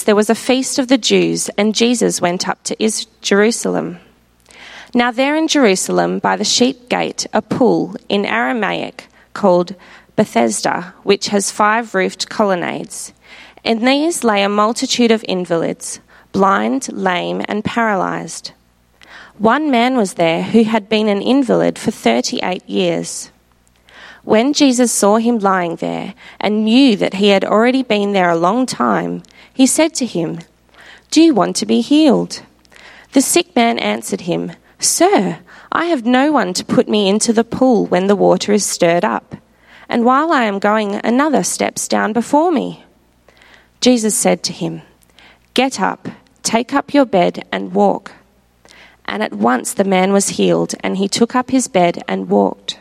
there was a feast of the Jews, and Jesus went up to Jerusalem. Now there in Jerusalem, by the sheep gate, a pool in Aramaic called Bethesda, which has 5 roofed colonnades. In these lay a multitude of invalids, blind, lame, and paralyzed. One man was there who had been an invalid for 38 years. When Jesus saw him lying there and knew that he had already been there a long time, he said to him, "Do you want to be healed?" The sick man answered him, "Sir, I have no one to put me into the pool when the water is stirred up, and while I am going, another steps down before me." Jesus said to him, "Get up, take up your bed and walk." And at once the man was healed, and he took up his bed and walked.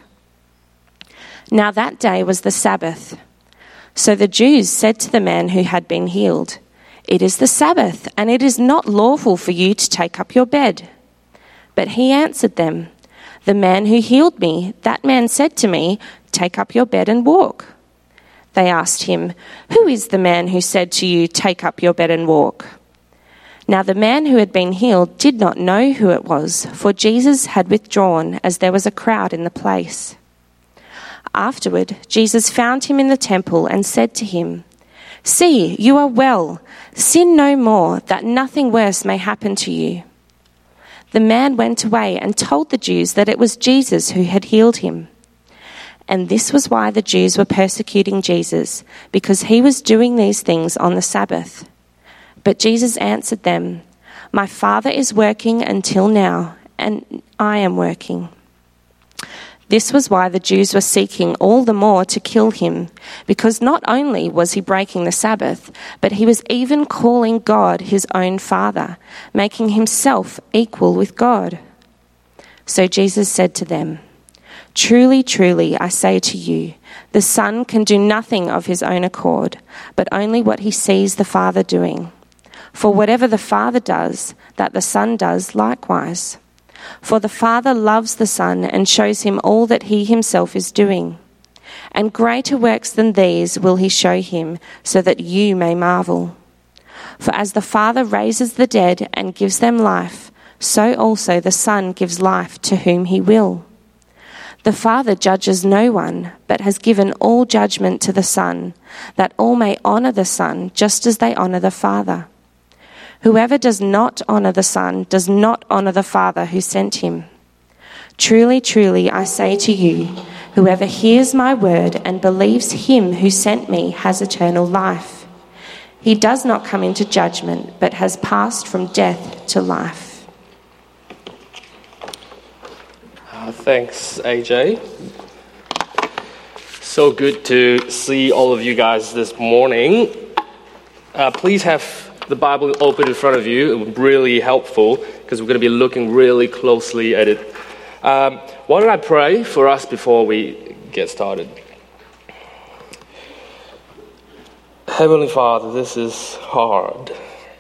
Now that day was the Sabbath. So the Jews said to the man who had been healed, "It is the Sabbath, and it is not lawful for you to take up your bed." But he answered them, "The man who healed me, that man said to me, 'Take up your bed and walk.'" They asked him, "Who is the man who said to you, 'Take up your bed and walk'?" Now the man who had been healed did not know who it was, for Jesus had withdrawn, as there was a crowd in the place. Afterward, Jesus found him in the temple and said to him, "See, you are well. Sin no more, that nothing worse may happen to you." The man went away and told the Jews that it was Jesus who had healed him. And this was why the Jews were persecuting Jesus, because he was doing these things on the Sabbath. But Jesus answered them, "My Father is working until now, and I am working." This was why the Jews were seeking all the more to kill him, because not only was he breaking the Sabbath, but he was even calling God his own Father, making himself equal with God. So Jesus said to them, "Truly, truly, I say to you, the Son can do nothing of his own accord, but only what he sees the Father doing. For whatever the Father does, that the Son does likewise. For the Father loves the Son and shows him all that he himself is doing. And greater works than these will he show him, so that you may marvel. For as the Father raises the dead and gives them life, so also the Son gives life to whom he will. The Father judges no one, but has given all judgment to the Son, that all may honor the Son just as they honor the Father. Whoever does not honor the Son does not honor the Father who sent him. Truly, truly, I say to you, whoever hears my word and believes him who sent me has eternal life. He does not come into judgment, but has passed from death to life." Thanks, AJ. So good to see all of you guys this morning. Please have the Bible open in front of you. It would be really helpful because we're going to be looking really closely at it. Why don't I pray for us before we get started? Heavenly Father, this is hard,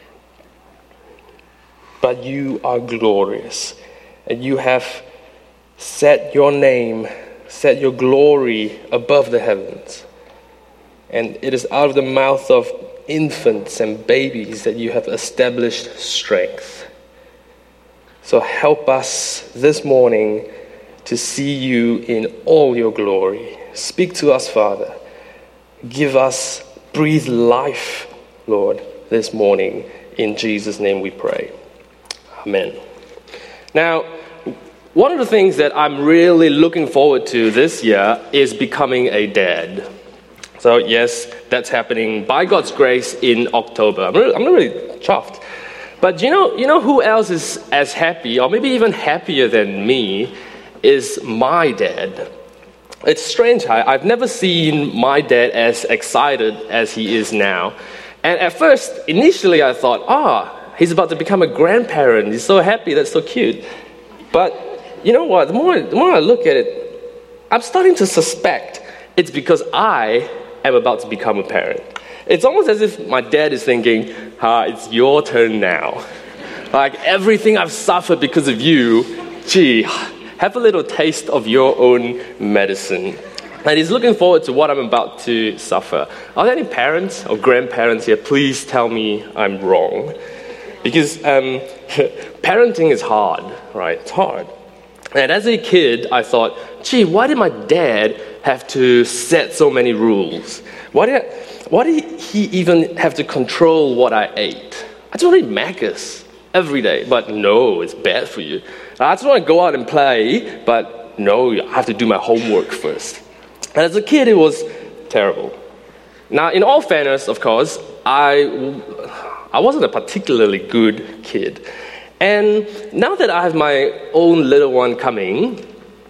but you are glorious, and you have set your name, set your glory above the heavens. And it is out of the mouth of infants and babies that you have established strength. So help us this morning to see you in all your glory. Speak to us, Father. Give us, breathe life, Lord, this morning. In Jesus' name we pray. Amen. Now, one of the things that I'm really looking forward to this year is becoming a dad. So yes, that's happening by God's grace in October. I'm really chuffed. But you know who else is as happy, or maybe even happier than me, is my dad. It's strange. I've never seen my dad as excited as he is now. And at first, initially I thought, he's about to become a grandparent. He's so happy, that's so cute. But you know what? The more I look at it, I'm starting to suspect it's because I am about to become a parent. It's almost as if my dad is thinking, it's your turn now. Like everything I've suffered because of you, have a little taste of your own medicine. And he's looking forward to what I'm about to suffer. Are there any parents or grandparents here? Please tell me I'm wrong. Because parenting is hard, right? It's hard. And as a kid, I thought, gee, why did my dad have to set so many rules? Why did he even have to control what I ate? I just want to eat Macca's every day, but no, it's bad for you. I just want to go out and play, but no, I have to do my homework first. And as a kid, it was terrible. Now, in all fairness, of course, I wasn't a particularly good kid. And now that I have my own little one coming,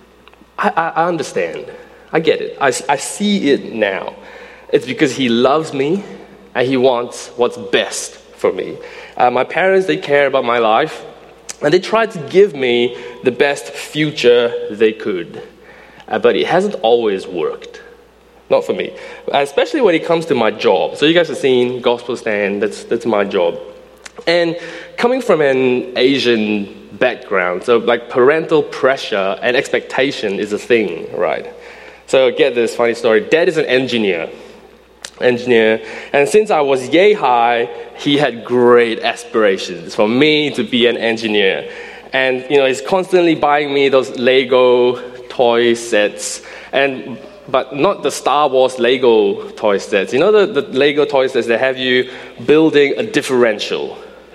I understand. I get it. I see it now. It's because he loves me and he wants what's best for me. My parents, they care about my life and they try to give me the best future they could. But it hasn't always worked. Not for me. Especially when it comes to my job. So you guys have seen Gospel Stand, that's my job. And coming from an Asian background, so like parental pressure and expectation is a thing, right? So get this funny story. Dad is an engineer. And since I was yay high, he had great aspirations for me to be an engineer. And, he's constantly buying me those Lego toy sets, but not the Star Wars Lego toy sets. The Lego toy sets that have you building a differential.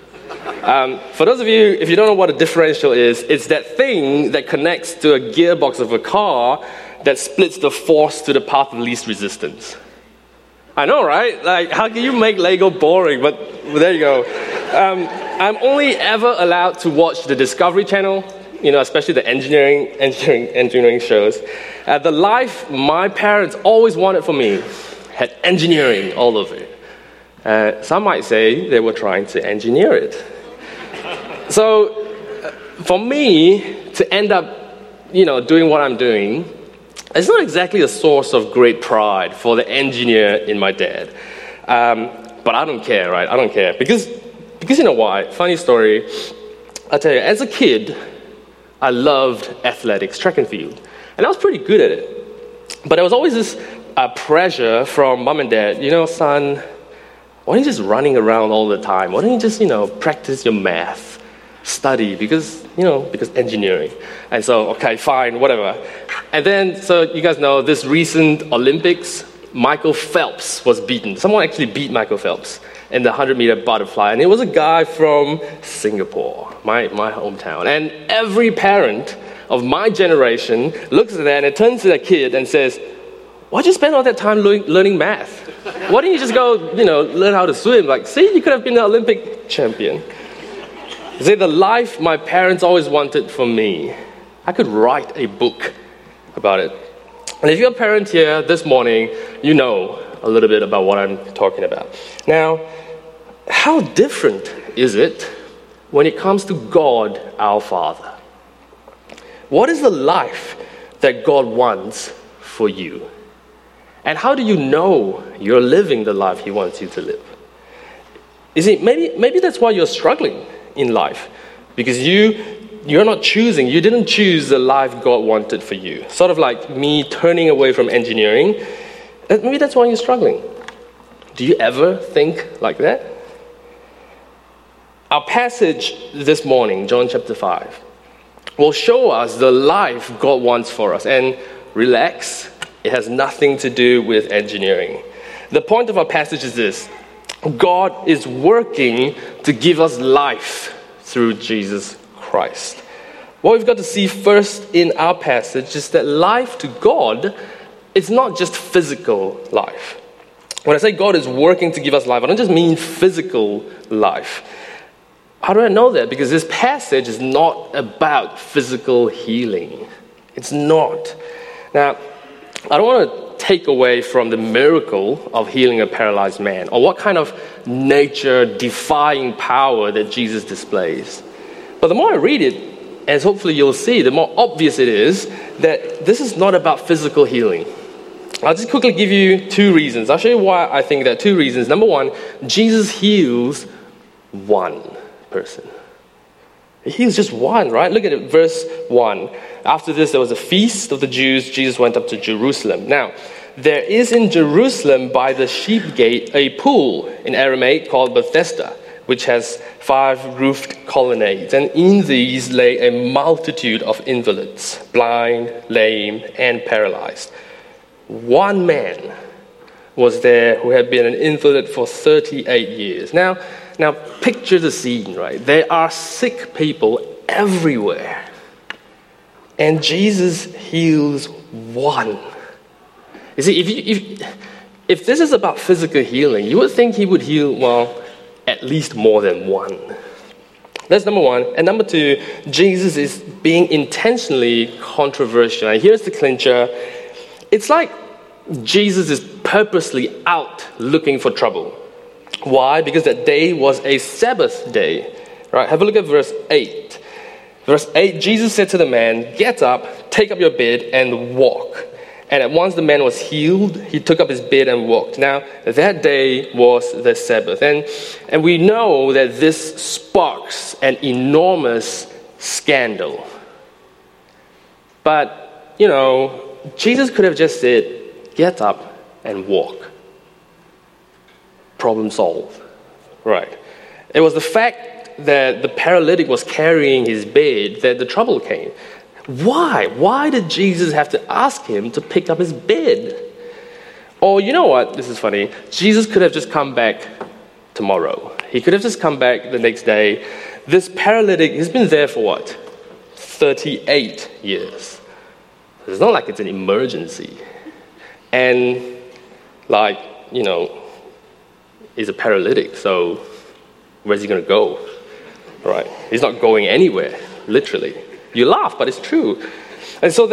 For those of you, if you don't know what a differential is, it's that thing that connects to a gearbox of a car that splits the force to the path of least resistance. I know, right? Like, how can you make Lego boring? But there you go. I'm only ever allowed to watch the Discovery Channel, especially the engineering shows. The life my parents always wanted for me had engineering all over it. Some might say they were trying to engineer it. So, for me to end up, doing what I'm doing, it's not exactly a source of great pride for the engineer in my dad. But I don't care, right? I don't care. Because you know why? Funny story. I'll tell you, as a kid, I loved athletics, track and field. And I was pretty good at it. But there was always this pressure from mom and dad, son, why aren't you just running around all the time? Why don't you just, practice your math, study, because engineering. And so, okay, fine, whatever. And then, so you guys know, this recent Olympics, Michael Phelps was beaten. Someone actually beat Michael Phelps in the 100-meter butterfly. And it was a guy from Singapore, my hometown. And every parent of my generation looks at that and turns to their kid and says, why'd you spend all that time learning math? Why didn't you just go, learn how to swim? Like, see, you could have been an Olympic champion. See, the life my parents always wanted for me, I could write a book about it. And if you're a parent here this morning, you know a little bit about what I'm talking about. Now, how different is it when it comes to God, our Father? What is the life that God wants for you? And how do you know you're living the life He wants you to live? You see, maybe that's why you're struggling in life. Because you're not choosing. You didn't choose the life God wanted for you. Sort of like me turning away from engineering. Maybe that's why you're struggling. Do you ever think like that? Our passage this morning, John chapter 5, will show us the life God wants for us. And relax, it has nothing to do with engineering. The point of our passage is this: God is working to give us life through Jesus Christ. What we've got to see first in our passage is that life to God is not just physical life. When I say God is working to give us life, I don't just mean physical life. How do I know that? Because this passage is not about physical healing. It's not. Now, I don't want to take away from the miracle of healing a paralyzed man or what kind of nature-defying power that Jesus displays. But the more I read it, as hopefully you'll see, the more obvious it is that this is not about physical healing. I'll just quickly give you two reasons. I'll show you why I think there are two reasons. Number one, Jesus heals one person. He heals just one, right? Look at it, verse 1. After this, there was a feast of the Jews. Jesus went up to Jerusalem. Now, there is in Jerusalem by the sheep gate a pool in Aramaic called Bethesda, which has 5 roofed colonnades. And in these lay a multitude of invalids, blind, lame, and paralyzed. One man was there who had been an invalid for 38 years. Now picture the scene, right? There are sick people everywhere. And Jesus heals one. You see, if this is about physical healing, you would think he would heal, well, at least more than one. That's number one. And number two, Jesus is being intentionally controversial. And here's the clincher. It's like Jesus is purposely out looking for trouble. Why? Because that day was a Sabbath day. Right? Have a look at verse 8. Verse 8, Jesus said to the man, "Get up, take up your bed, and walk." And at once the man was healed. He took up his bed and walked. Now, that day was the Sabbath. And we know that this sparks an enormous scandal. But, Jesus could have just said, "Get up and walk." Problem solved. Right. It was the fact that the paralytic was carrying his bed that the trouble came. Why? Why did Jesus have to ask him to pick up his bed? Or you know what? This is funny. Jesus could have just come back tomorrow. He could have just come back the next day. This paralytic, he's been there for what? 38 years. It's not like it's an emergency. And he's a paralytic, so where's he going to go? Right? He's not going anywhere, literally. You laugh, but it's true. And so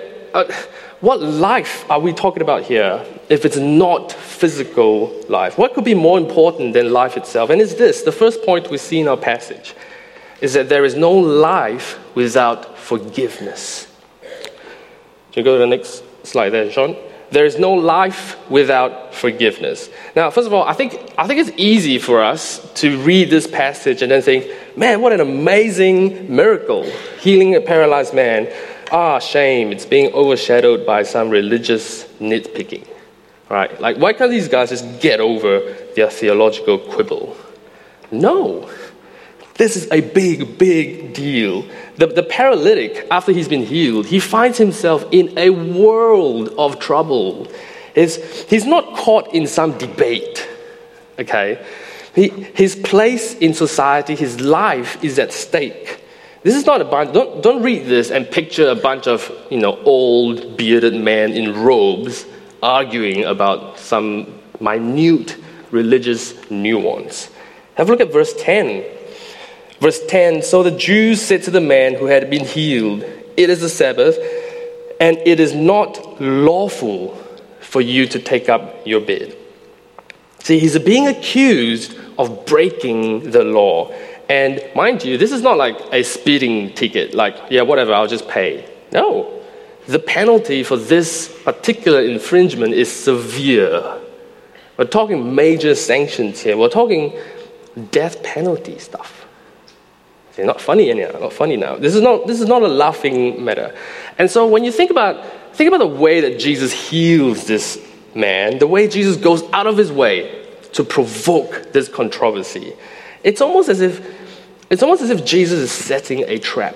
what life are we talking about here if it's not physical life? What could be more important than life itself? And it's this. The first point we see in our passage is that there is no life without forgiveness. Can you go to the next slide there, Sean? There is no life without forgiveness. Now, first of all, I think it's easy for us to read this passage and then think, man, what an amazing miracle, healing a paralyzed man. Shame, it's being overshadowed by some religious nitpicking. Right? Like, why can't these guys just get over their theological quibble? No. This is a big, big deal. The paralytic, after he's been healed, he finds himself in a world of trouble. He's not caught in some debate, okay? His place in society, his life is at stake. This is not a bunch, don't read this and picture a bunch of, old bearded men in robes arguing about some minute religious nuance. Have a look at verse 10. Verse 10, so the Jews said to the man who had been healed, "It is the Sabbath, and it is not lawful for you to take up your bed." See, he's being accused of breaking the law. And mind you, this is not like a speeding ticket, like, yeah, whatever, I'll just pay. No. The penalty for this particular infringement is severe. We're talking major sanctions here. We're talking death penalty stuff. Not funny anyhow, not funny now. This is not a laughing matter. And so when you think about the way that Jesus heals this man, the way Jesus goes out of his way to provoke this controversy, it's almost as if Jesus is setting a trap.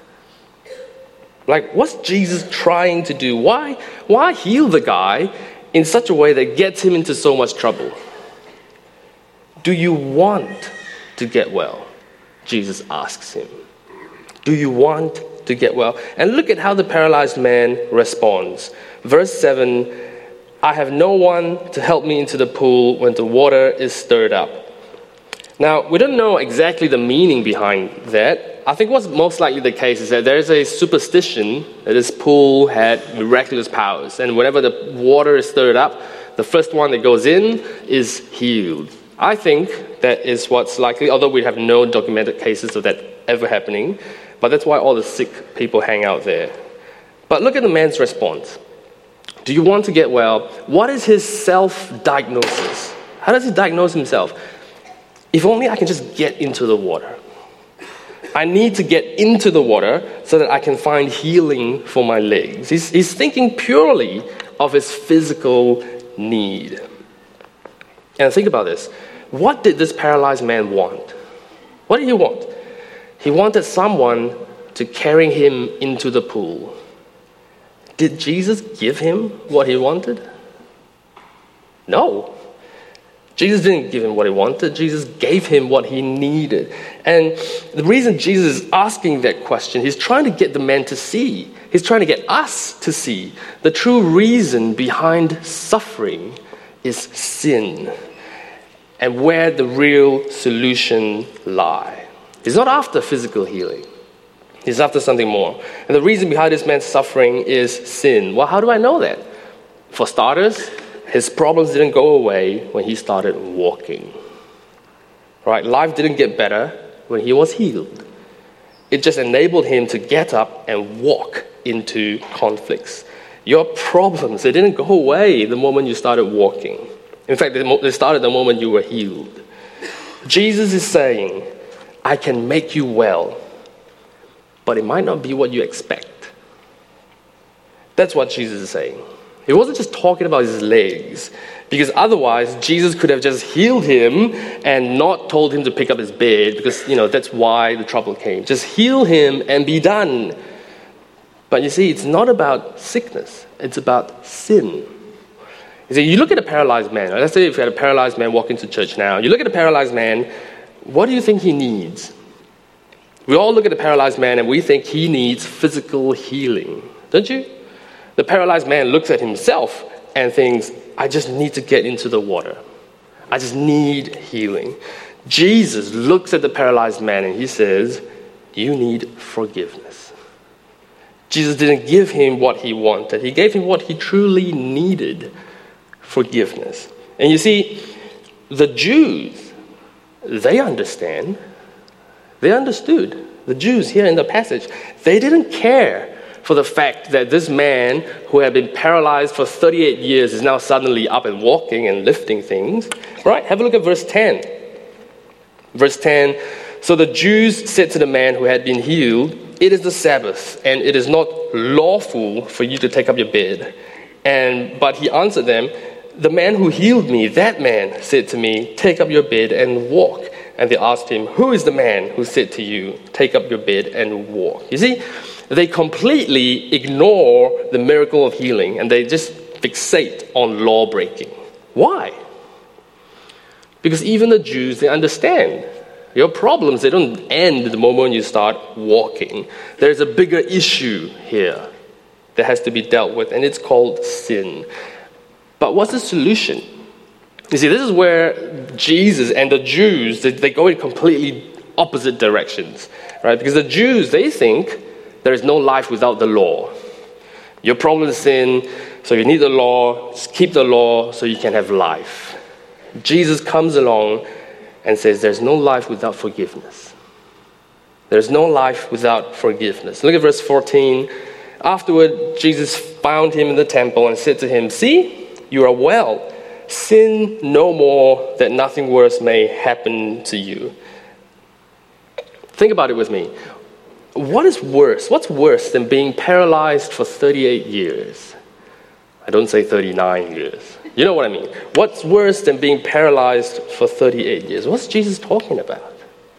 Like, what's Jesus trying to do? Why heal the guy in such a way that gets him into so much trouble? Do you want to get well? Jesus asks him. Do you want to get well? And look at how the paralyzed man responds. Verse 7, "I have no one to help me into the pool when the water is stirred up." Now, we don't know exactly the meaning behind that. I think what's most likely the case is that there is a superstition that this pool had miraculous powers. And whenever the water is stirred up, the first one that goes in is healed. I think that is what's likely, although we have no documented cases of that ever happening. But that's why all the sick people hang out there. But look at the man's response. Do you want to get well? What is his self-diagnosis? How does he diagnose himself? If only I can just get into the water. I need to get into the water so that I can find healing for my legs. He's thinking purely of his physical need. And think about this. What did this paralyzed man want? What did he want? He wanted someone to carry him into the pool. Did Jesus give him what he wanted? No. Jesus didn't give him what he wanted. Jesus gave him what he needed. And the reason Jesus is asking that question, he's trying to get the man to see. He's trying to get us to see. The true reason behind suffering is sin, and where the real solution lies. He's not after physical healing. He's after something more. And the reason behind this man's suffering is sin. Well, how do I know that? For starters, his problems didn't go away when he started walking. Right? Life didn't get better when he was healed. It just enabled him to get up and walk into conflicts. Your problems, they didn't go away the moment you started walking. In fact, they started the moment you were healed. Jesus is saying, I can make you well, but it might not be what you expect. That's what Jesus is saying. He wasn't just talking about his legs, because otherwise Jesus could have just healed him and not told him to pick up his bed, because that's why the trouble came. Just heal him and be done. But you see, it's not about sickness, it's about sin. You see, you look at a paralyzed man. Let's say if you had a paralyzed man walk into church now. You look at a paralyzed man, what do you think he needs? We all look at the paralyzed man and we think he needs physical healing, don't you? The paralyzed man looks at himself and thinks, I just need to get into the water. I just need healing. Jesus looks at the paralyzed man and he says, you need forgiveness. Jesus didn't give him what he wanted. He gave him what he truly needed, forgiveness. And you see, the Jews, they understand. They understood. The Jews here in the passage, they didn't care for the fact that this man who had been paralyzed for 38 years is now suddenly up and walking and lifting things. Right? Have a look at verse 10. Verse 10, so the Jews said to the man who had been healed, it is the Sabbath, and it is not lawful for you to take up your bed. But he answered them, the man who healed me, that man said to me, take up your bed and walk. And they asked him, who is the man who said to you, take up your bed and walk? You see, they completely ignore the miracle of healing and they just fixate on law breaking. Why? Because even the Jews, they understand. Your problems, they don't end the moment you start walking. There's a bigger issue here that has to be dealt with, and it's called sin. But what's the solution? You see, this is where Jesus and the Jews, they go in completely opposite directions, right? Because the Jews, they think there is no life without the law. Your problem is sin, so you need the law. Just keep the law so you can have life. Jesus comes along and says there's no life without forgiveness. There's no life without forgiveness. Look at verse 14. Afterward, Jesus found him in the temple and said to him, see, you are well. Sin no more, that nothing worse may happen to you. Think about it with me. What is worse? What's worse than being paralyzed for 38 years? I don't say 39 years. You know what I mean. What's worse than being paralyzed for 38 years? What's Jesus talking about?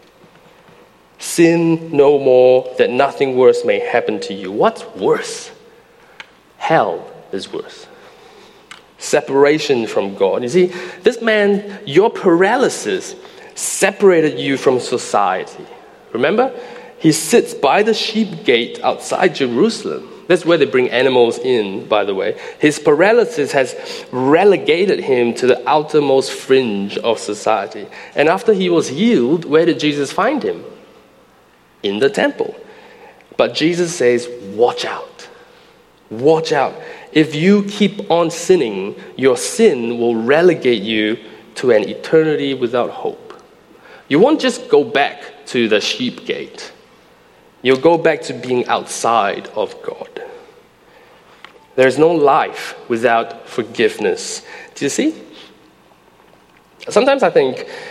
Sin no more, that nothing worse may happen to you. What's worse? Hell is worse. Separation from God. You see, this man, your paralysis separated you from society. Remember? He sits by the sheep gate outside Jerusalem. That's where they bring animals in, by the way. His paralysis has relegated him to the outermost fringe of society. And after he was healed, where did Jesus find him? In the temple. But Jesus says, watch out. Watch out. If you keep on sinning, your sin will relegate you to an eternity without hope. You won't just go back to the sheep gate. You'll go back to being outside of God. There's no life without forgiveness. Do you see? Sometimes I think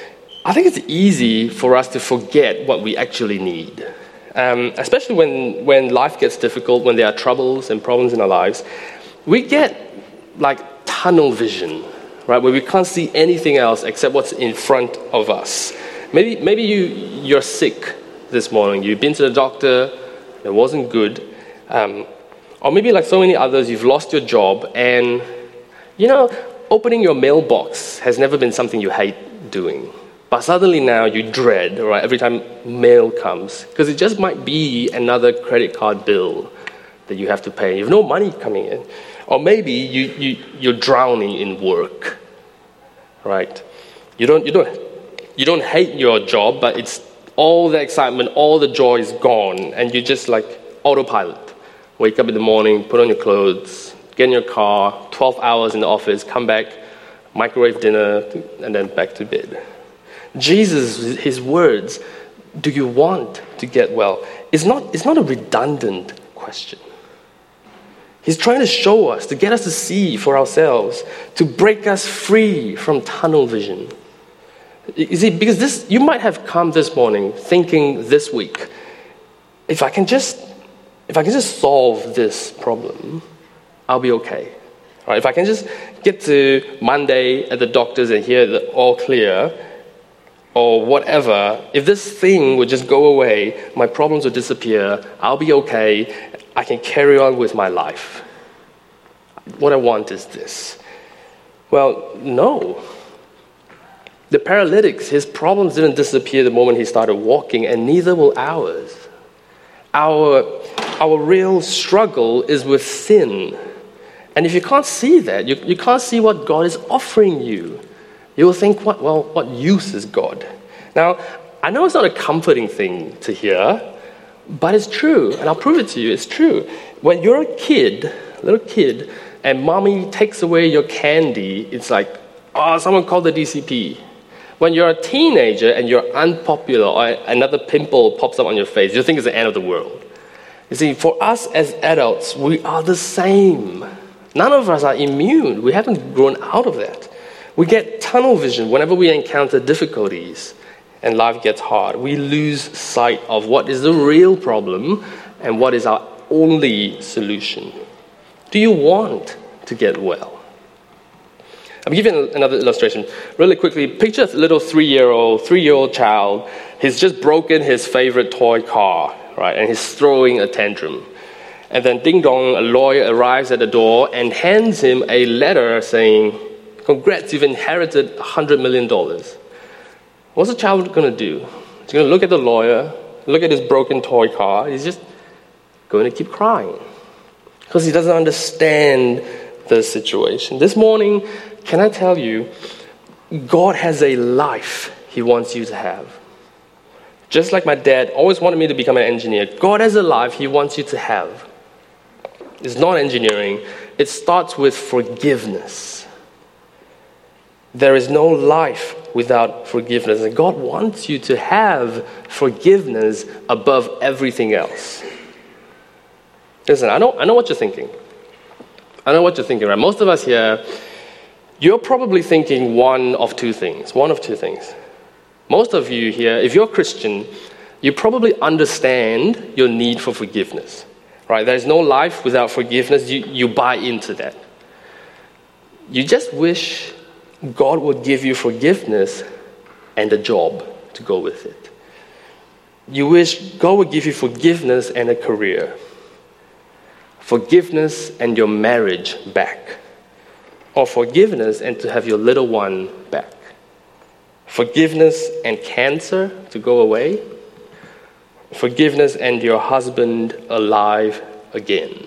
I think it's easy for us to forget what we actually need. Especially when life gets difficult, when there are troubles and problems in our lives, we get like tunnel vision, right? Where we can't see anything else except what's in front of us. Maybe you're sick this morning. You've been to the doctor, it wasn't good. Or maybe like so many others, you've lost your job, and opening your mailbox has never been something you hate doing. But suddenly now you dread, right, every time mail comes, because it just might be another credit card bill that you have to pay. You have no money coming in. Or maybe you're drowning in work, right? You don't hate your job, but it's all the excitement, all the joy is gone, and you're just like autopilot. Wake up in the morning, put on your clothes, get in your car, 12 hours in the office, come back, microwave dinner, and then back to bed. Jesus, his words, do you want to get well? It's not a redundant question. He's trying to show us, to get us to see for ourselves, to break us free from tunnel vision. You see, because you might have come this morning thinking this week, if I can just solve this problem, I'll be okay. Right? If I can just get to Monday at the doctor's and hear the all clear, or whatever, if this thing would just go away, my problems would disappear, I'll be okay, I can carry on with my life. What I want is this. Well, no. The paralytic's, his problems didn't disappear the moment he started walking, and neither will ours. Our real struggle is with sin. And if you can't see that, you can't see what God is offering you, you will think, what use is God? Now, I know it's not a comforting thing to hear, but it's true, and I'll prove it to you, it's true. When you're a little kid, and mommy takes away your candy, it's like, someone called the DCP. When you're a teenager and you're unpopular, or another pimple pops up on your face, you think it's the end of the world. You see, for us as adults, we are the same. None of us are immune. We haven't grown out of that. We get tunnel vision whenever we encounter difficulties and life gets hard. We lose sight of what is the real problem and what is our only solution. Do you want to get well? I'm giving another illustration. Really quickly, picture a little three-year-old child. He's just broken his favorite toy car, right? And he's throwing a tantrum. And then ding dong, a lawyer arrives at the door and hands him a letter saying, "Congrats, you've inherited $100 million. What's the child going to do? He's going to look at the lawyer, look at his broken toy car. He's just going to keep crying because he doesn't understand the situation. This morning, can I tell you, God has a life He wants you to have. Just like my dad always wanted me to become an engineer, God has a life He wants you to have. It's not engineering. It starts with forgiveness. There is no life without forgiveness. And God wants you to have forgiveness above everything else. Listen, I know what you're thinking. I know what you're thinking, right? Most of us here, you're probably thinking one of two things. Most of you here, if you're Christian, you probably understand your need for forgiveness. Right? There's no life without forgiveness. You buy into that. You just wish God would give you forgiveness and a job to go with it. You wish God would give you forgiveness and a career. Forgiveness and your marriage back. Or forgiveness and to have your little one back. Forgiveness and cancer to go away. Forgiveness and your husband alive again.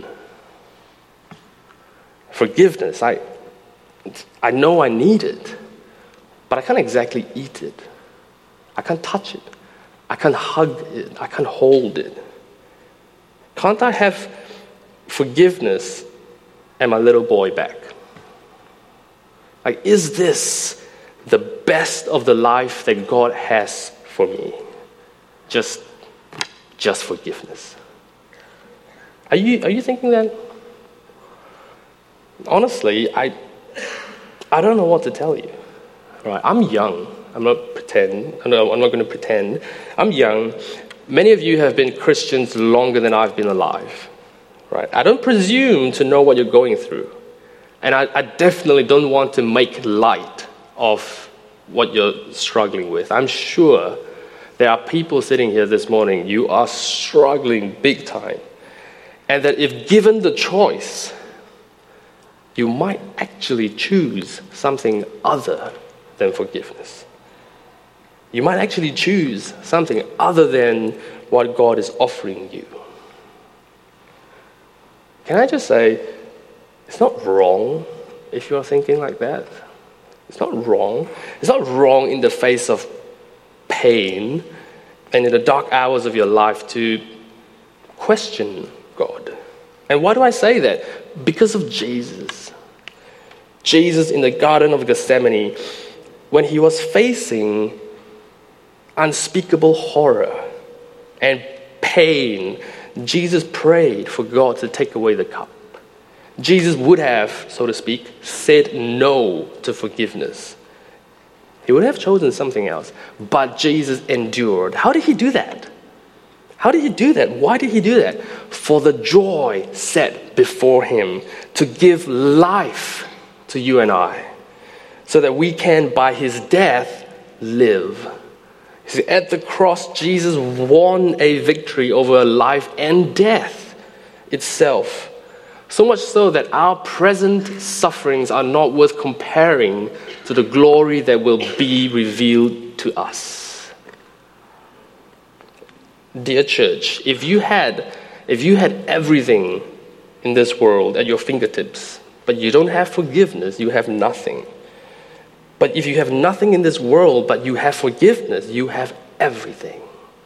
Forgiveness, I know I need it, but I can't exactly eat it. I can't touch it. I can't hug it. I can't hold it. Can't I have forgiveness and my little boy back? Like, is this the best of the life that God has for me? Just forgiveness. Are you thinking that? Honestly, I don't know what to tell you. Right? I'm young. I'm not going to pretend. I'm young. Many of you have been Christians longer than I've been alive, right? I don't presume to know what you're going through. And I definitely don't want to make light of what you're struggling with. I'm sure there are people sitting here this morning, you are struggling big time. And that if given the choice, you might actually choose something other than forgiveness. You might actually choose something other than what God is offering you. Can I just say, it's not wrong if you're thinking like that. It's not wrong. It's not wrong in the face of pain and in the dark hours of your life to question God. And why do I say that? Because of Jesus. Jesus in the Garden of Gethsemane, when he was facing unspeakable horror and pain, Jesus prayed for God to take away the cup. Jesus would have, so to speak, said no to forgiveness. He would have chosen something else, but Jesus endured. How did he do that? How did he do that? Why did he do that? For the joy set before him to give life to you and I, so that we can, by his death, live. You see, at the cross, Jesus won a victory over life and death itself. So much so that our present sufferings are not worth comparing to the glory that will be revealed to us. Dear church, if you had everything in this world at your fingertips, but you don't have forgiveness, you have nothing. But if you have nothing in this world, but you have forgiveness, you have everything.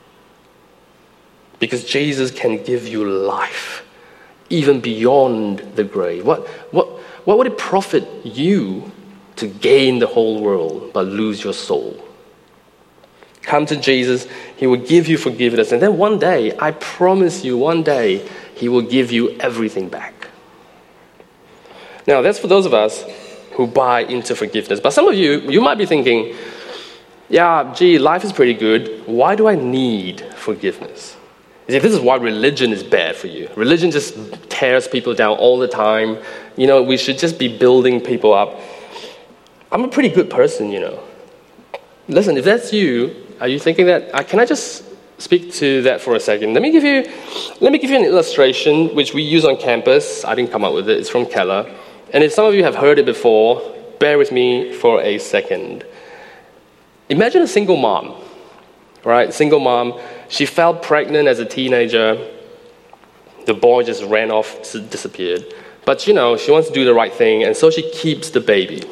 Because Jesus can give you life, even beyond the grave. What would it profit you to gain the whole world but lose your soul? Come to Jesus, he will give you forgiveness, and then one day, I promise you, one day, he will give you everything back. Now, that's for those of us who buy into forgiveness. But some of you might be thinking, yeah, life is pretty good. Why do I need forgiveness? You see, this is why religion is bad for you. Religion just tears people down all the time. You know, we should just be building people up. I'm a pretty good person, you know. Listen, if that's you, are you thinking that? Can I just speak to that for a second? Let me give you an illustration which we use on campus. I didn't come up with it. It's from Keller. And if some of you have heard it before, bear with me for a second. Imagine a single mom, right? Single mom. She fell pregnant as a teenager. The boy just ran off, disappeared. But, you know, she wants to do the right thing, and so she keeps the baby.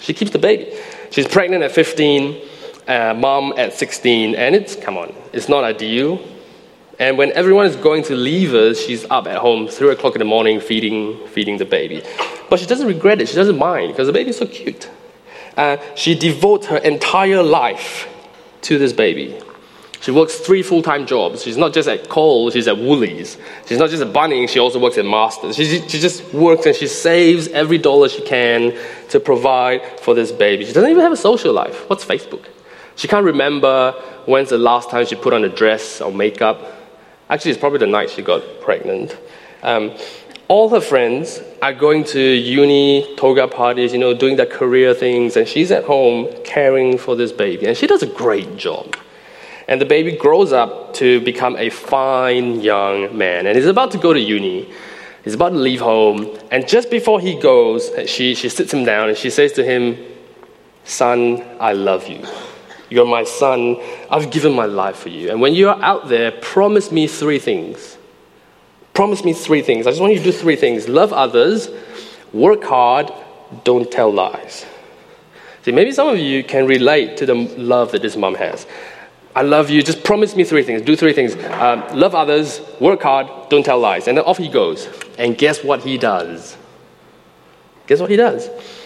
She's pregnant at 15, mom at 16, and it's not ideal. And when everyone is going to leave her, she's up at home 3 o'clock in the morning feeding the baby. But she doesn't regret it. She doesn't mind because the baby's so cute. She devotes her entire life to this baby. She works 3 full-time jobs. She's not just at Kohl's, she's at Woolies. She's not just at Bunnings, she also works at Masters. She just works and she saves every dollar she can to provide for this baby. She doesn't even have a social life. What's Facebook? She can't remember when's the last time she put on a dress or makeup. Actually, it's probably the night she got pregnant. All her friends are going to uni, toga parties, you know, doing their career things, and she's at home caring for this baby. And she does a great job. And the baby grows up to become a fine young man. And he's about to go to uni. He's about to leave home. And just before he goes, she sits him down and she says to him, "Son, I love you. You're my son. I've given my life for you. And when you're out there, promise me 3 things. Promise me 3 things. I just want you to do 3 things. Love others, work hard, don't tell lies." See, maybe some of you can relate to the love that this mom has. I love you, just promise me 3 things, do 3 things. Love others, work hard, don't tell lies. And then off he goes. And guess what he does? Guess what he does?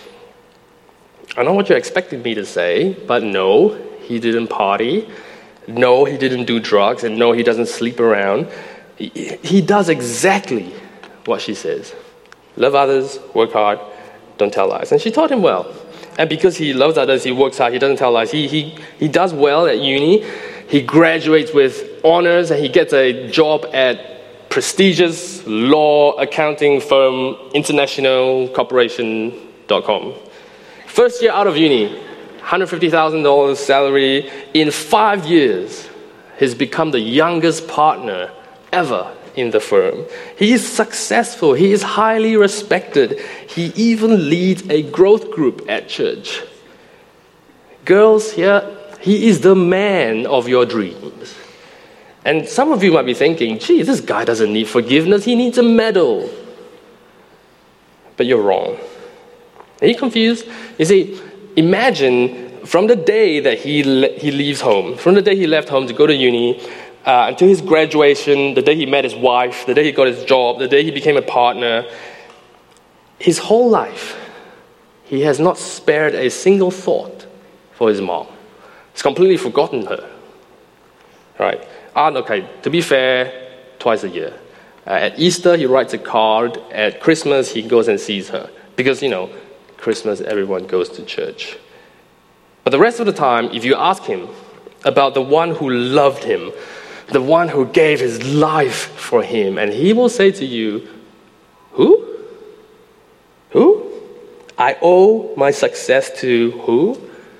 I know what you're expecting me to say, but no, he didn't party. No, he didn't do drugs. And no, he doesn't sleep around. He does exactly what she says. Love others, work hard, don't tell lies. And she taught him well. And because he loves others, he works hard, he doesn't tell lies. He does well at uni. He graduates with honors and he gets a job at prestigious law accounting firm, internationalcorporation.com. First year out of uni, $150,000 salary. In 5 years, he's become the youngest partner ever in the firm. He is successful. He is highly respected. He even leads a growth group at church. Girls here, he is the man of your dreams. And some of you might be thinking, gee, this guy doesn't need forgiveness. He needs a medal. But you're wrong. Are you confused? You see, imagine from the day that he leaves home, from the day he left home to go to uni, until his graduation, the day he met his wife, the day he got his job, the day he became a partner, his whole life, he has not spared a single thought for his mom. He's completely forgotten her. Right? Okay, to be fair, twice a year. At Easter, he writes a card. At Christmas, he goes and sees her. Because, Christmas, everyone goes to church. But the rest of the time, if you ask him about the one who loved him, the one who gave his life for him, and he will say to you, who? Who? I owe my success to who?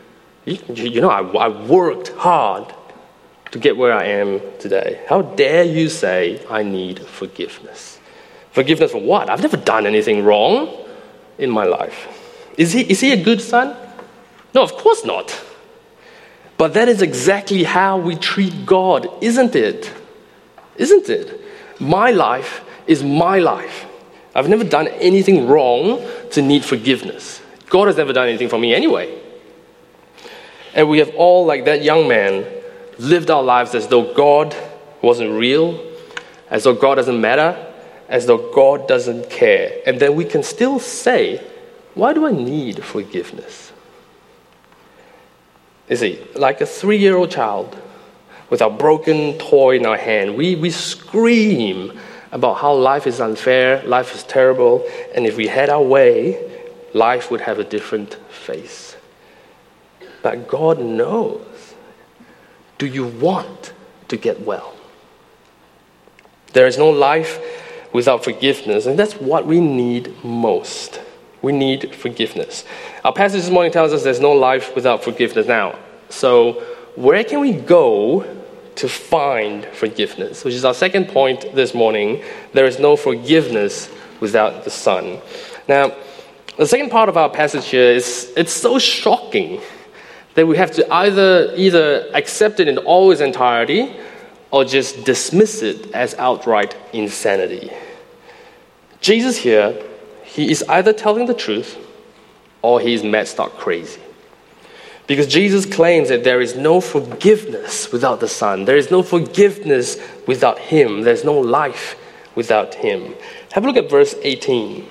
I worked hard to get where I am today. How dare you say I need forgiveness? Forgiveness for what? I've never done anything wrong in my life. Is he a good son? No, of course not. But that is exactly how we treat God, isn't it? Isn't it? My life is my life. I've never done anything wrong to need forgiveness. God has never done anything for me anyway. And we have all, like that young man, lived our lives as though God wasn't real, as though God doesn't matter, as though God doesn't care. And then we can still say, why do I need forgiveness? You see, like a 3-year-old child with our broken toy in our hand, we scream about how life is unfair, life is terrible, and if we had our way, life would have a different face. But God knows. Do you want to get well? There is no life without forgiveness, and that's what we need most. We need forgiveness. Our passage this morning tells us there's no life without forgiveness. Now, so where can we go to find forgiveness? Which is our second point this morning. There is no forgiveness without the Son. Now, the second part of our passage here it's so shocking that we have to either accept it in all its entirety or just dismiss it as outright insanity. Jesus here, he is either telling the truth or he is mad stark crazy. Because Jesus claims that there is no forgiveness without the Son. There is no forgiveness without him. There's no life without him. Have a look at verse 18.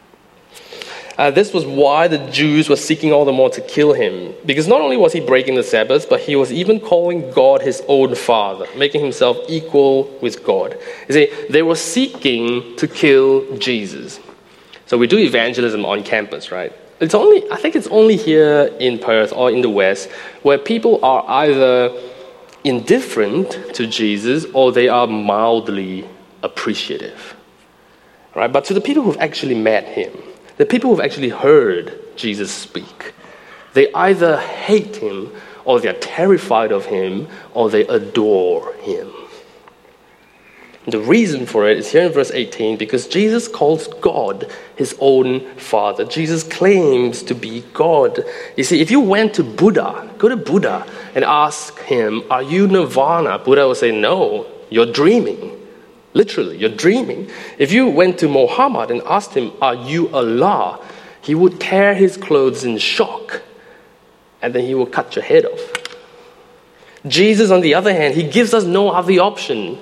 This was why the Jews were seeking all the more to kill him. Because not only was he breaking the Sabbath, but he was even calling God his own Father, making himself equal with God. You see, they were seeking to kill Jesus. So we do evangelism on campus, right? I think it's only here in Perth or in the West where people are either indifferent to Jesus or they are mildly appreciative. Right? But to the people who've actually met him, the people who've actually heard Jesus speak, they either hate him or they're terrified of him or they adore him. The reason for it is here in verse 18, because Jesus calls God his own Father. Jesus claims to be God. You see, if you went to Buddha, go to Buddha and ask him, are you Nirvana? Buddha will say, no, you're dreaming. Literally, you're dreaming. If you went to Muhammad and asked him, are you Allah? He would tear his clothes in shock and then he will cut your head off. Jesus, on the other hand, he gives us no other option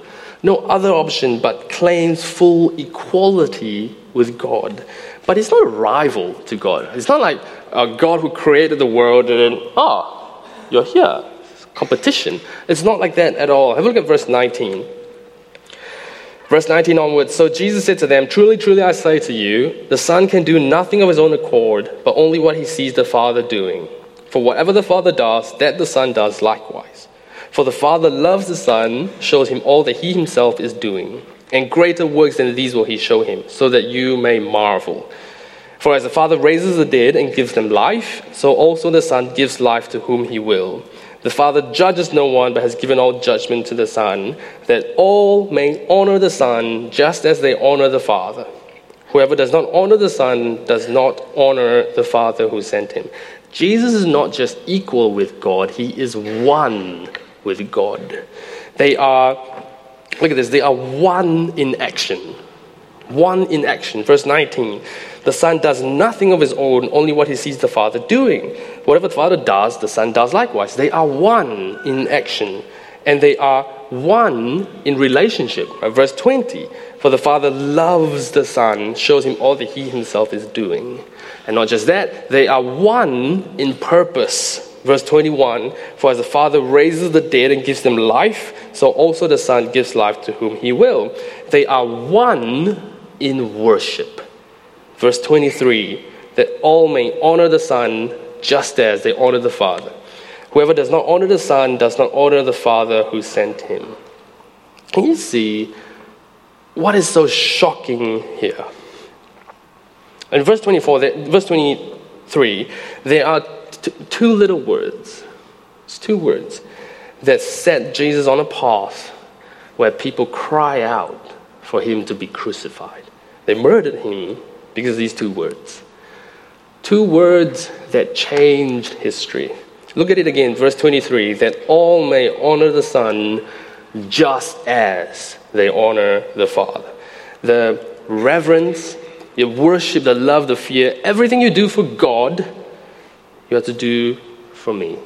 but claims full equality with God. But he's not a rival to God. It's not like a God who created the world and then, you're here. It's competition. It's not like that at all. Have a look at verse 19. Verse 19 onwards, so Jesus said to them, truly, truly, I say to you, the Son can do nothing of his own accord, but only what he sees the Father doing. For whatever the Father does, that the Son does likewise. For the Father loves the Son, shows him all that he himself is doing. And greater works than these will he show him, so that you may marvel. For as the Father raises the dead and gives them life, so also the Son gives life to whom he will. The Father judges no one, but has given all judgment to the Son, that all may honor the Son just as they honor the Father. Whoever does not honor the Son does not honor the Father who sent him. Jesus is not just equal with God, he is one with God. They are, look at this, they are one in action. One in action. Verse 19, the Son does nothing of his own, only what he sees the Father doing. Whatever the Father does, the Son does likewise. They are one in action, and they are one in relationship. Verse 20, for the Father loves the Son, shows him all that he himself is doing. And not just that, they are one in purpose. Verse 21, for as the Father raises the dead and gives them life, so also the Son gives life to whom he will. They are one in worship. Verse 23, that all may honor the Son just as they honor the Father. Whoever does not honor the Son does not honor the Father who sent him. Can you see what is so shocking here? In verse 23, there are two little words. It's two words that set Jesus on a path where people cry out for him to be crucified. They murdered him because of these two words. Two words that changed history. Look at it again, verse 23, that all may honor the Son just as they honor the Father. The reverence, the worship, the love, the fear, everything you do for God, you have to do for me.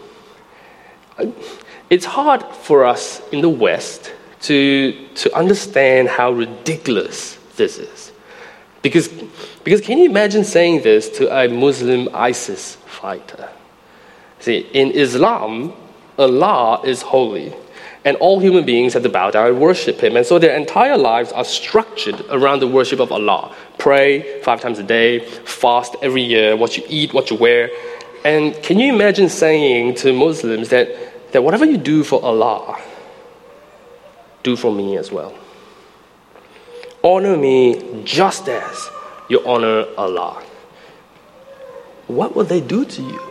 It's hard for us in the West to understand how ridiculous this is. Because can you imagine saying this to a Muslim ISIS fighter? See, in Islam, Allah is holy, and all human beings have to bow down and worship him. And so their entire lives are structured around the worship of Allah. Pray 5 times a day, fast every year, what you eat, what you wear. And can you imagine saying to Muslims that whatever you do for Allah, do for me as well? Honor me just as you honor Allah. What will they do to you?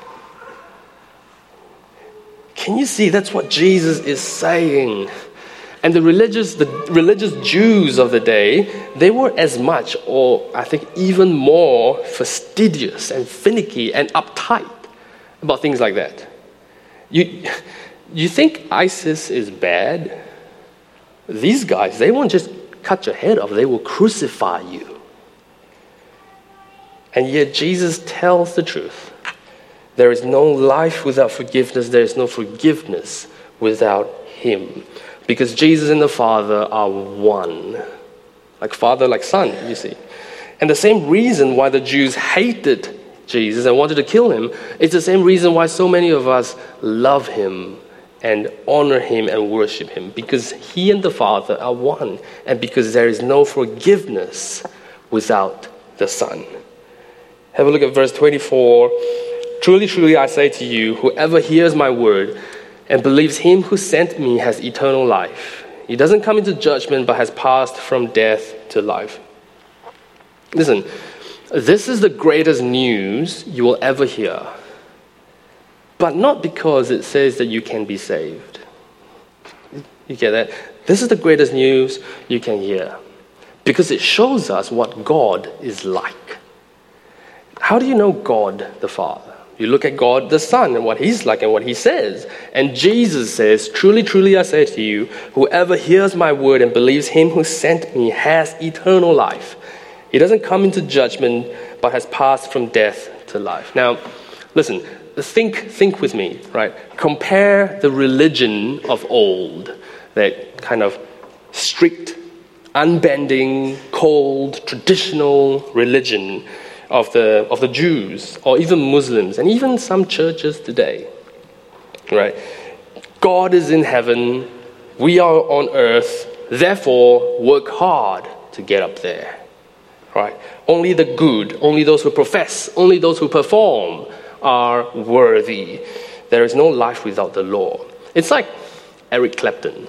Can you see that's what Jesus is saying? And the religious Jews of the day, they were as much, or I think even more, fastidious and finicky and uptight about things like that. You think ISIS is bad? These guys, they won't just cut your head off, they will crucify you. And yet Jesus tells the truth. There is no life without forgiveness. There is no forgiveness without him. Because Jesus and the Father are one. Like Father, like Son, you see. And the same reason why the Jews hated Jesus and wanted to kill him, it's the same reason why so many of us love him and honor him and worship him. Because he and the Father are one. And because there is no forgiveness without the Son. Have a look at verse 24. Truly, truly, I say to you, whoever hears my word and believes him who sent me has eternal life. He doesn't come into judgment, but has passed from death to life. Listen, this is the greatest news you will ever hear. But not because it says that you can be saved. You get that? This is the greatest news you can hear. Because it shows us what God is like. How do you know God the Father? You look at God the Son and what he's like and what he says. And Jesus says, truly, truly, I say to you, whoever hears my word and believes him who sent me has eternal life. He doesn't come into judgment, but has passed from death to life. Now, listen, think with me, right? Compare the religion of old, that kind of strict, unbending, cold, traditional religion of the Jews, or even Muslims, and even some churches today, right? God is in heaven, we are on earth, therefore work hard to get up there. Right? Only the good, only those who profess, only those who perform are worthy. There is no life without the law. It's like Eric Clapton,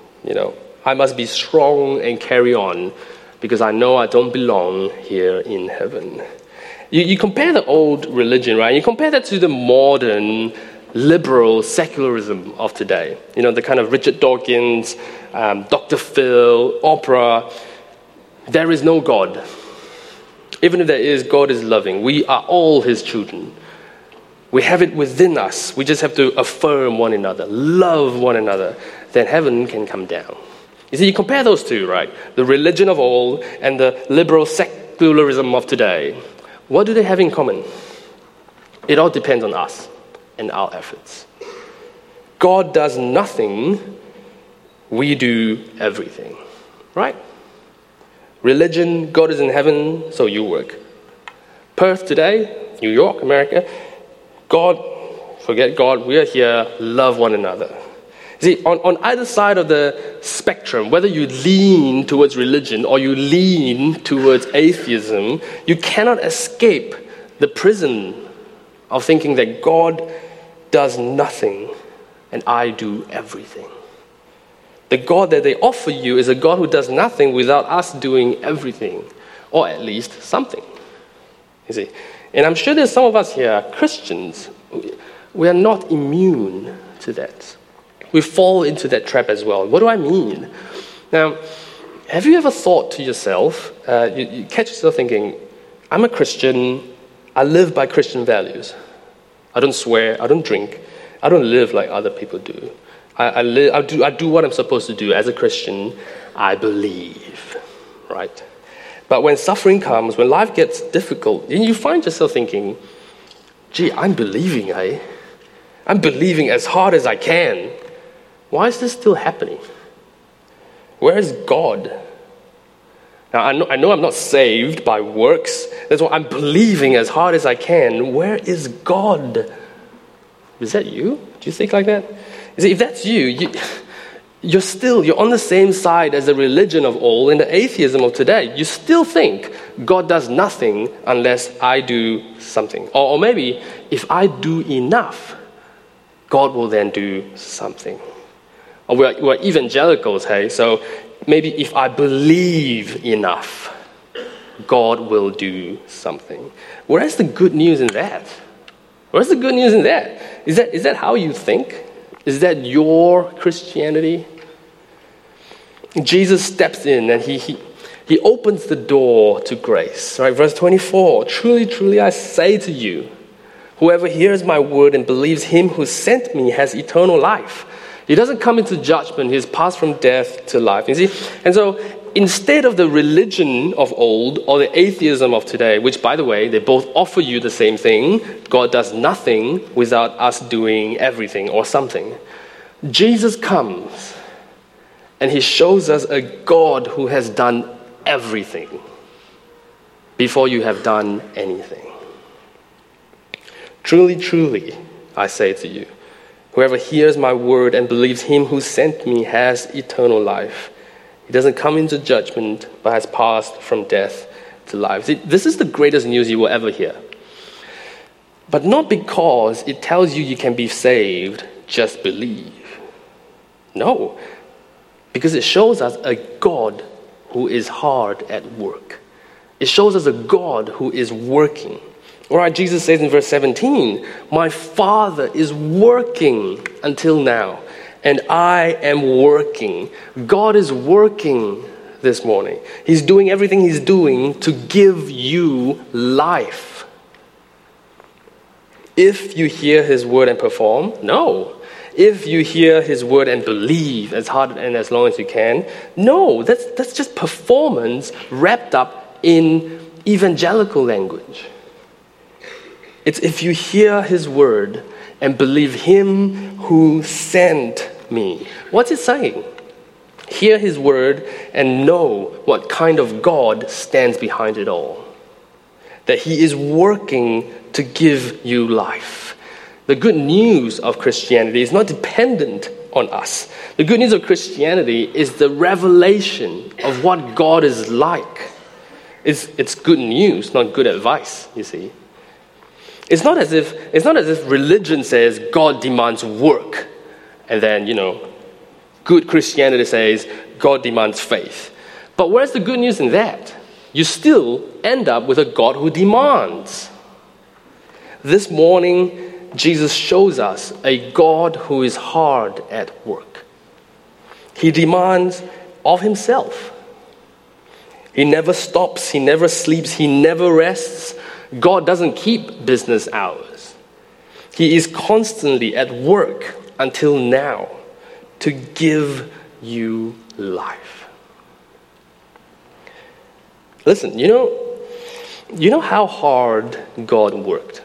I must be strong and carry on because I know I don't belong here in heaven. You compare the old religion, right? You compare that to the modern liberal secularism of today. The kind of Richard Dawkins, Dr. Phil, Oprah. There is no God. Even if there is, God is loving. We are all his children. We have it within us. We just have to affirm one another, love one another. Then heaven can come down. You see, you compare those two, right? The religion of old and the liberal secularism of today. What do they have in common? It all depends on us and our efforts. God does nothing, we do everything, right? Religion, God is in heaven, so you work. Perth today, New York, America, God, forget God, we are here, love one another. See, on either side of the spectrum, whether you lean towards religion or you lean towards atheism, you cannot escape the prison of thinking that God does nothing and I do everything. The God that they offer you is a God who does nothing without us doing everything, or at least something. You see, and I'm sure there's some of us here, Christians, we are not immune to that. We fall into that trap as well. What do I mean? Now, have you ever thought to yourself, you catch yourself thinking, I'm a Christian, I live by Christian values. I don't swear, I don't drink, I don't live like other people do. I do what I'm supposed to do as a Christian. I believe, right? But when suffering comes, when life gets difficult, you find yourself thinking, gee, I'm believing, I'm believing as hard as I can. Why is this still happening? Where is God? Now, I know I'm not saved by works. That's why I'm believing as hard as I can. Where is God? Is that you? Do you think like that? You see, if that's you're on the same side as the religion of old and the atheism of today. You still think God does nothing unless I do something. Or maybe if I do enough, God will then do something. Or we're evangelicals, hey? So maybe if I believe enough, God will do something. Where's the good news in that? Where's the good news in that? Is that how you think? Is that your Christianity? Jesus steps in and he opens the door to grace. Right? Verse 24, truly, truly I say to you, whoever hears my word and believes him who sent me has eternal life. He doesn't come into judgment, he's passed from death to life. You see? And so instead of the religion of old or the atheism of today, which by the way, they both offer you the same thing, God does nothing without us doing everything or something. Jesus comes and he shows us a God who has done everything before you have done anything. Truly, truly, I say to you, whoever hears my word and believes him who sent me has eternal life. He doesn't come into judgment, but has passed from death to life. See, this is the greatest news you will ever hear. But not because it tells you can be saved, just believe. No, because it shows us a God who is hard at work. It shows us a God who is working. All right, Jesus says in verse 17, my Father is working until now, and I am working. God is working this morning. He's doing everything he's doing to give you life. If you hear his word and perform, no. If you hear his word and believe as hard and as long as you can, no. That's just performance wrapped up in evangelical language. It's if you hear his word and believe him who sent me. What's it saying? Hear his word and know what kind of God stands behind it all. That he is working to give you life. The good news of Christianity is not dependent on us. The good news of Christianity is the revelation of what God is like. It's good news, not good advice, you see. It's not as if religion says God demands work, and then, good Christianity says God demands faith. But where's the good news in that? You still end up with a God who demands. This morning, Jesus shows us a God who is hard at work. He demands of himself. He never stops, he never sleeps, he never rests. God doesn't keep business hours. He is constantly at work until now to give you life. Listen, you know how hard God worked?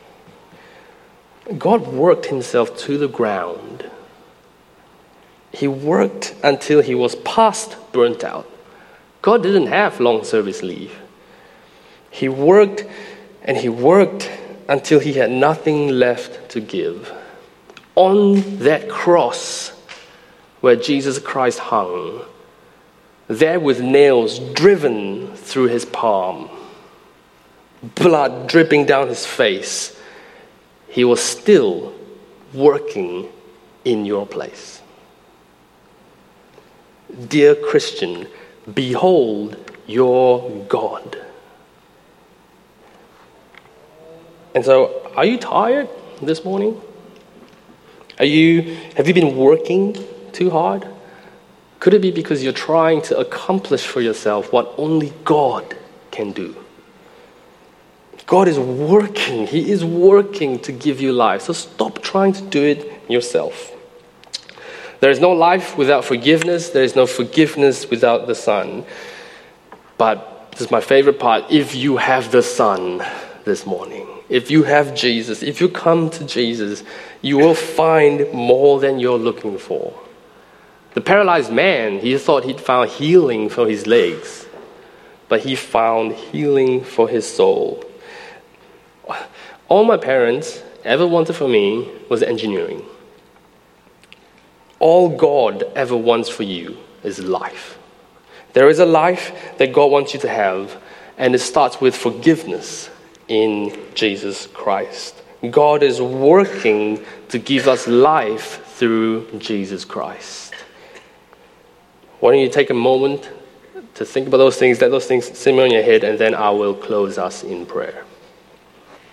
God worked himself to the ground. He worked until he was past burnt out. God didn't have long service leave. He worked and he worked until he had nothing left to give. On that cross where Jesus Christ hung, there with nails driven through his palm, blood dripping down his face, he was still working in your place. Dear Christian, behold your God. And so, are you tired this morning? Have you been working too hard? Could it be because you're trying to accomplish for yourself what only God can do? God is working. He is working to give you life. So stop trying to do it yourself. There is no life without forgiveness. There is no forgiveness without the Son. But this is my favorite part. If you have the Son this morning, if you have Jesus, if you come to Jesus, you will find more than you're looking for. The paralyzed man, he thought he'd found healing for his legs, but he found healing for his soul. All my parents ever wanted for me was engineering. All God ever wants for you is life. There is a life that God wants you to have, and it starts with forgiveness in Jesus Christ. God is working to give us life through Jesus Christ. Why don't you take a moment to think about those things, let those things simmer in your head, and then I will close us in prayer.